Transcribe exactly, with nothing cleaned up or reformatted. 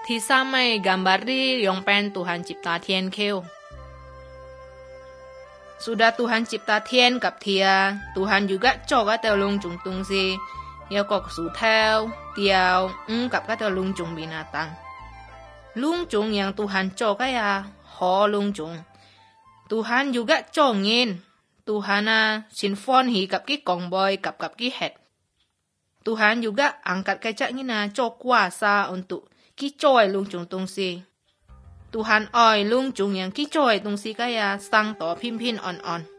ที่ซ้ำไม่gambar di yang pen Tuhan cipta thiên kêu. Sudah Tuhan cipta thiênกับเทีย Tuhan juga cho các teo lung chung tung si, ya kok su theo, tiao, umกับcác teo lung chung binatang. Lung chung yang Tuhan cho kaya ho lung chung. Tuhan juga cho ngin. Tuhan ah sinfon hiกับki kong boyกับกับki het. Tuhan juga angkat kecak ngina cho kuasa untuk ki coy lung chung tung si. Tuhan oi lung chung yang ki coy tung si kaya sang to pin pin on on.